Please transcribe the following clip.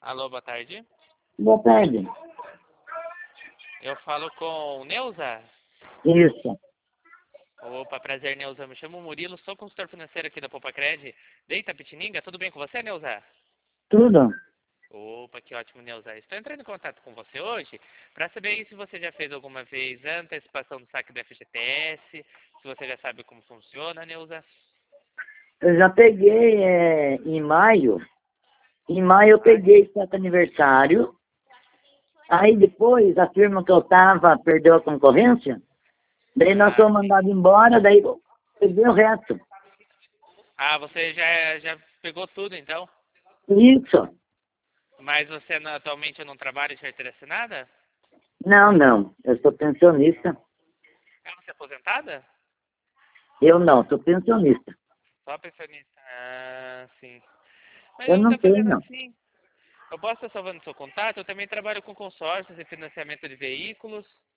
Alô, boa tarde. Boa tarde. Eu falo com Neuza. Isso. Opa, prazer, Neuza. Me chamo Murilo, sou consultor financeiro aqui da Popacred, de Itapetininga. Tudo bem com você, Neuza? Tudo? Opa, que ótimo, Neuza. Estou entrando em contato com você hoje para saber aí se você já fez alguma vez a antecipação do saque do FGTS, se você já sabe como funciona, Neuza. Eu já peguei em maio. Em maio eu peguei certo aniversário. Aí depois a firma que eu tava perdeu a concorrência. Daí nós fomos Sim. mandados embora, daí eu peguei o resto. Você já pegou tudo, então? Isso. Mas você atualmente não trabalha de carteira assinada? Não, não. Eu sou pensionista. Você é aposentada? Eu não, sou pensionista. Só pensionista. Sim. Mas Eu eu não estou fazendo tenho. assim. Eu posso estar salvando seu contato. Eu também trabalho com consórcios e financiamento de veículos.